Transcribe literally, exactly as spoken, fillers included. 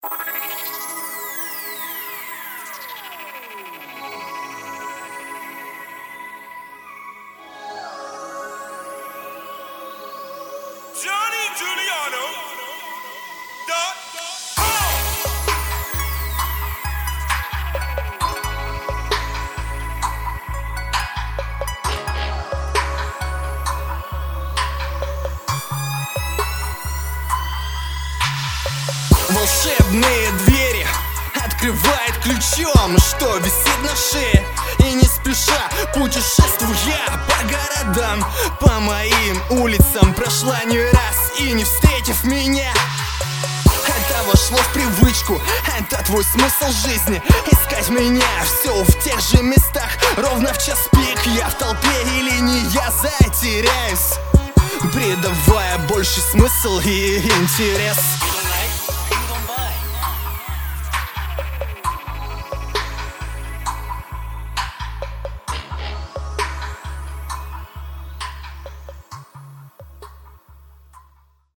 Johnny Giuliano. Dot. Волшебные двери открывает ключом, что висит на шее. И не спеша путешествуя по городам, по моим улицам прошла не раз, и не встретив меня. Это вошло в привычку, это твой смысл жизни. Искать меня все в тех же местах, ровно в час пик. Я в толпе или не я затеряюсь, придавая больше смысл и интерес.